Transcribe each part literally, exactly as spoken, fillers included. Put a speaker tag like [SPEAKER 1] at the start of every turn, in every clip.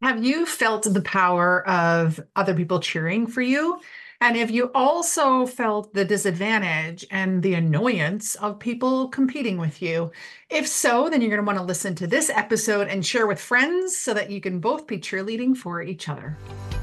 [SPEAKER 1] Have you felt the power of other people cheering for you? And have you also felt the disadvantage and the annoyance of people competing with you? If so, then you're going to want to listen to this episode and share with friends so that you can both be cheerleading for each other.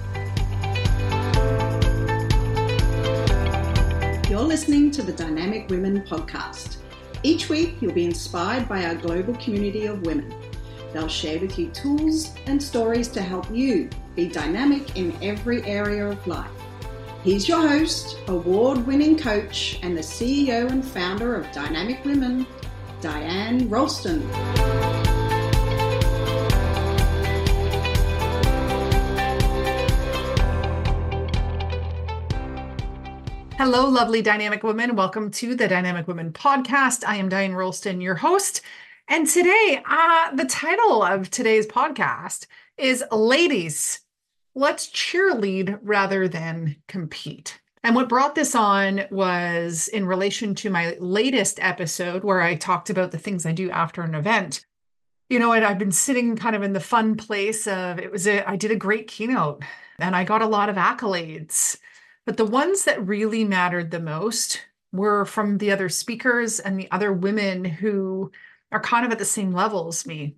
[SPEAKER 2] You're listening to the Dynamic Women podcast. Each week, you'll be inspired by our global community of women. They'll share with you tools and stories to help you be dynamic in every area of life. Here's your host, award-winning coach, and the C E O and founder of Dynamic Women, Diane Ralston.
[SPEAKER 1] Hello, lovely Dynamic Women. Welcome to the Dynamic Women podcast. I am Diane Ralston, your host. And today, uh, the title of today's podcast is Ladies, Let's Cheerlead Rather Than Compete. And what brought this on was in relation to my latest episode where I talked about the things I do after an event. You know, and I've been sitting kind of in the fun place of it was a, I did a great keynote and I got a lot of accolades. But the ones that really mattered the most were from the other speakers and the other women who are kind of at the same level as me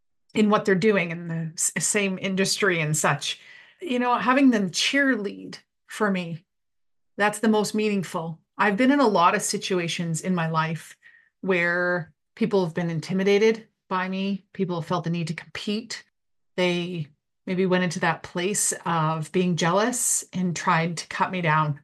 [SPEAKER 1] in what they're doing in the same industry and such. You know, having them cheerlead for me, that's the most meaningful. I've been in a lot of situations in my life where people have been intimidated by me. People have felt the need to compete. They maybe went into that place of being jealous and tried to cut me down.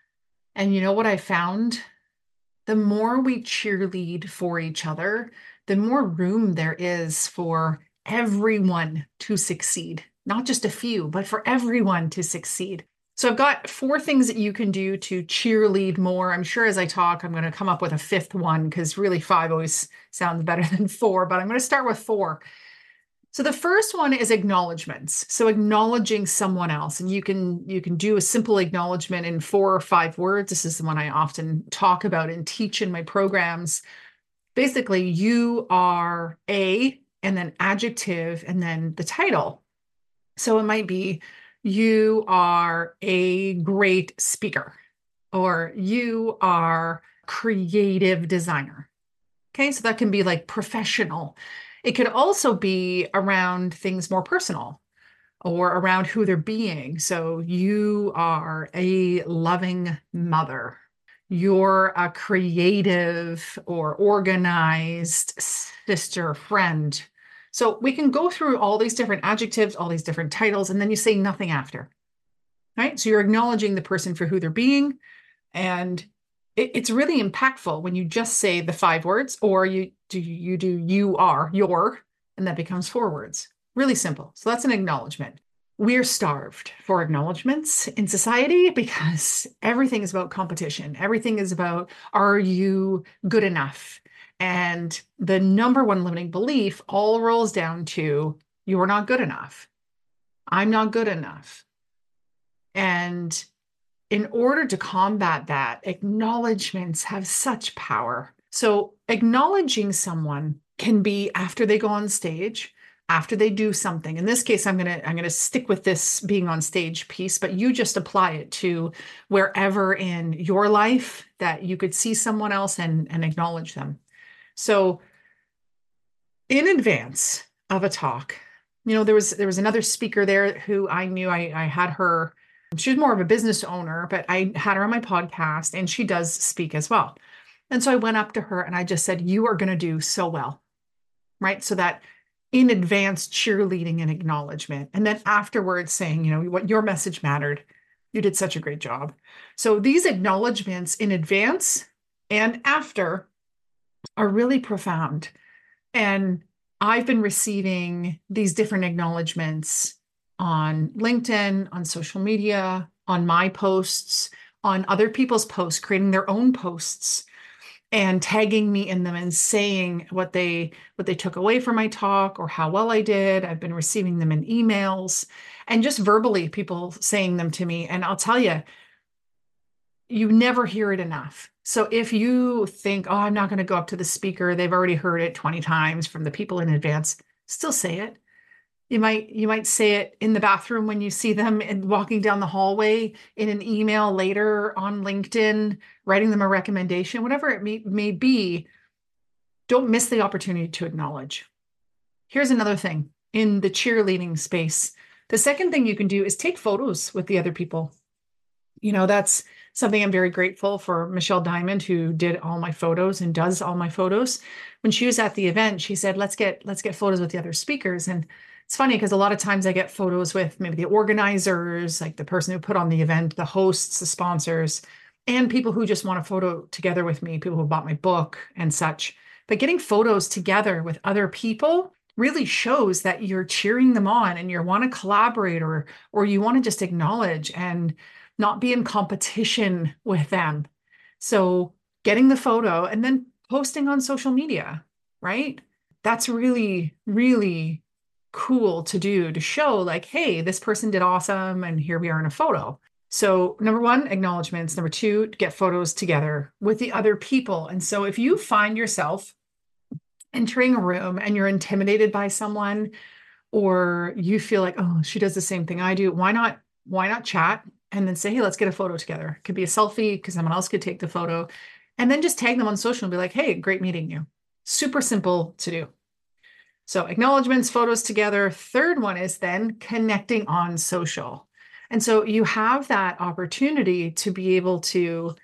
[SPEAKER 1] And you know what I found? The more we cheerlead for each other, the more room there is for everyone to succeed, not just a few, but for everyone to succeed. So I've got four things that you can do to cheerlead more. I'm sure as I talk, I'm going to come up with a fifth one because really five always sounds better than four, but I'm going to start with four. So the first one is acknowledgments. So acknowledging someone else, and you can you can do a simple acknowledgement in four or five words. This is the one I often talk about and teach in my programs. Basically, you are a, and then adjective, and then the title. So it might be, you are a great speaker, or you are creative designer. Okay, so that can be like professional. It could also be around things more personal or around who they're being. So you are a loving mother. You're a creative or organized sister, friend. So we can go through all these different adjectives, all these different titles, and then you say nothing after, right? So you're acknowledging the person for who they're being. And it, it's really impactful when you just say the five words, or you do, you do, you are, your, and that becomes four words. Really simple. So that's an acknowledgement. We're starved for acknowledgements in society because everything is about competition. Everything is about, are you good enough? And the number one limiting belief all rolls down to, you're not good enough. I'm not good enough. And in order to combat that, acknowledgements have such power. So acknowledging someone can be after they go on stage, after they do something. In this case, I'm going to I'm going to stick with this being on stage piece, but you just apply it to wherever in your life that you could see someone else and, and acknowledge them. So in advance of a talk, you know, there was there was another speaker there who I knew. I, I had her, she was more of a business owner, but I had her on my podcast and she does speak as well. And so I went up to her and I just said, you are going to do so well, right? So that in advance cheerleading and acknowledgement. And then afterwards saying, you know, what your message mattered. You did such a great job. So these acknowledgements in advance and after are really profound. And I've been receiving these different acknowledgements on LinkedIn, on social media, on my posts, on other people's posts, creating their own posts and tagging me in them and saying what they what they took away from my talk or how well I did. I've been receiving them in emails and just verbally people saying them to me. And I'll tell you, you never hear it enough. So if you think, oh, I'm not going to go up to the speaker, they've already heard it twenty times from the people in advance, still say it. You might you might say it in the bathroom when you see them and walking down the hallway, in an email later, on LinkedIn, writing them a recommendation, whatever it may, may be. Don't miss the opportunity to acknowledge. Here's another thing in the cheerleading space. The second thing you can do is take photos with the other people. You know, that's something I'm very grateful for Michelle Diamond, who did all my photos and does all my photos. When she was at the event, she said, let's get let's get photos with the other speakers. And it's funny because a lot of times I get photos with maybe the organizers, like the person who put on the event, the hosts, the sponsors, and people who just want a photo together with me, people who bought my book and such. But getting photos together with other people really shows that you're cheering them on and you want to collaborate, or or you want to just acknowledge and not be in competition with them. So getting the photo and then posting on social media, right? That's really, really cool to do, to show like, hey, this person did awesome and here we are in a photo. So number one, acknowledgements. Number two, get photos together with the other people. And so if you find yourself entering a room and you're intimidated by someone, or you feel like, oh, she does the same thing I do, why not, why not chat and then say, hey, let's get a photo together. It could be a selfie because someone else could take the photo, and then just tag them on social and be like, hey, great meeting you. Super simple to do. So acknowledgements, photos together. Third one is then connecting on social. And so you have that opportunity to be able to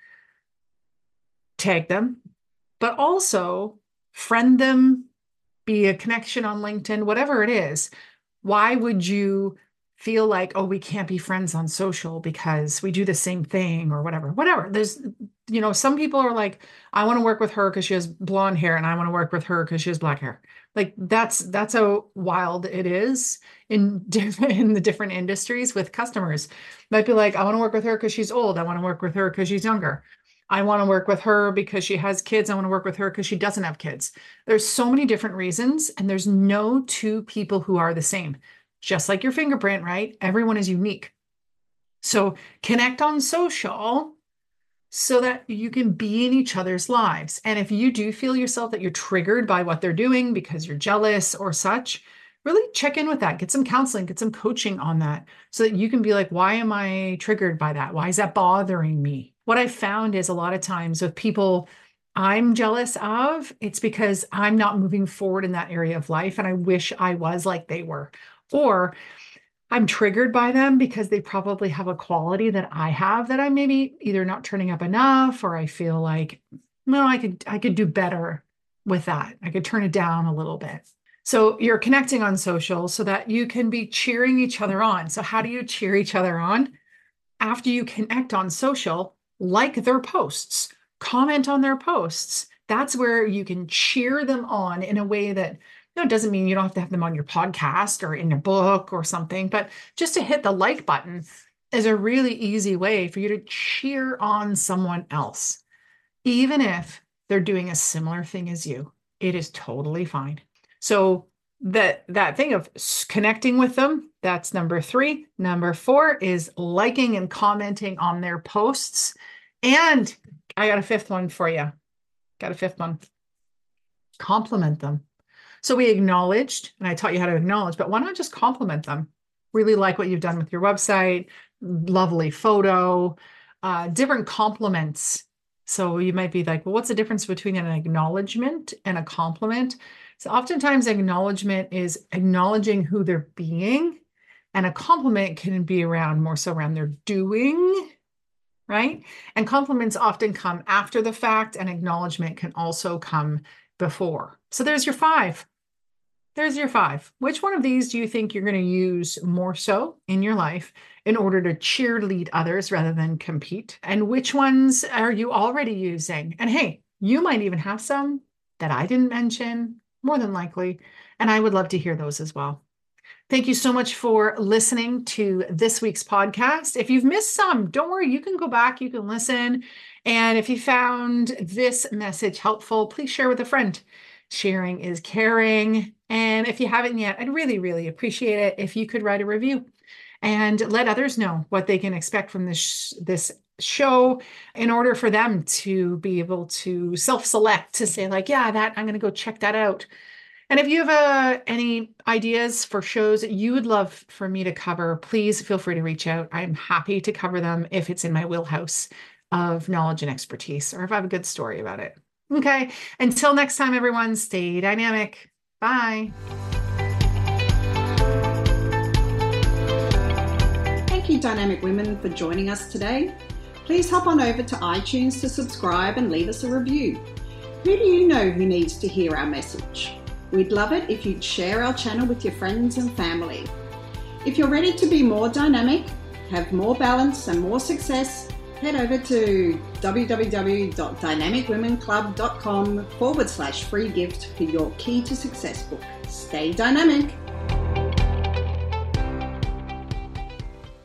[SPEAKER 1] tag them, but also friend them, be a connection on LinkedIn, whatever it is. Why would you feel like, oh, we can't be friends on social because we do the same thing or whatever, whatever. There's, you know, some people are like, I want to work with her because she has blonde hair and I want to work with her because she has black hair. Like that's, that's how wild it is in different, in the different industries with customers. Might be like, I want to work with her because she's old. I want to work with her because she's younger. I want to work with her because she has kids. I want to work with her because she doesn't have kids. There's so many different reasons, and there's no two people who are the same. Just like your fingerprint, right? Everyone is unique. So connect on social so that you can be in each other's lives. And if you do feel yourself that you're triggered by what they're doing because you're jealous or such, really check in with that. Get some counseling, get some coaching on that so that you can be like, why am I triggered by that? Why is that bothering me? What I found is a lot of times with people I'm jealous of, it's because I'm not moving forward in that area of life and I wish I was like they were. Or I'm triggered by them because they probably have a quality that I have that I'm maybe either not turning up enough, or I feel like, no, I could I could do better with that. I could turn it down a little bit. So you're connecting on social so that you can be cheering each other on. So how do you cheer each other on? After you connect on social, like their posts, comment on their posts. That's where you can cheer them on in a way that, no, it doesn't mean you don't have to have them on your podcast or in your book or something, but just to hit the like button is a really easy way for you to cheer on someone else. Even if they're doing a similar thing as you, it is totally fine. So that, that thing of connecting with them, that's number three. Number four is liking and commenting on their posts. And I got a fifth one for you. Got a fifth one. Compliment them. So we acknowledged, and I taught you how to acknowledge, but why not just compliment them? Really like what you've done with your website, lovely photo, uh, different compliments. So you might be like, well, what's the difference between an acknowledgement and a compliment? So oftentimes acknowledgement is acknowledging who they're being, and a compliment can be around more so around their doing, right? And compliments often come after the fact, and acknowledgement can also come before. So there's your five. There's your five. Which one of these do you think you're going to use more so in your life in order to cheerlead others rather than compete? And which ones are you already using? And hey, you might even have some that I didn't mention, more than likely, and I would love to hear those as well. Thank you so much for listening to this week's podcast. If you've missed some, don't worry, you can go back, you can listen. And if you found this message helpful, please share with a friend. Sharing is caring. And if you haven't yet, I'd really, really appreciate it if you could write a review and let others know what they can expect from this, this show in order for them to be able to self-select, to say like, yeah, that I'm going to go check that out. And if you have uh, any ideas for shows that you would love for me to cover, please feel free to reach out. I'm happy to cover them if it's in my wheelhouse of knowledge and expertise, or if I have a good story about it. Okay. Until next time, everyone, stay dynamic. Bye.
[SPEAKER 2] Thank you, Dynamic Women, for joining us today. Please hop on over to iTunes to subscribe and leave us a review. Who do you know who needs to hear our message? We'd love it if you'd share our channel with your friends and family. If you're ready to be more dynamic, have more balance and more success, head over to www.dynamicwomenclub.com forward slash free gift for your Key to Success book. Stay dynamic.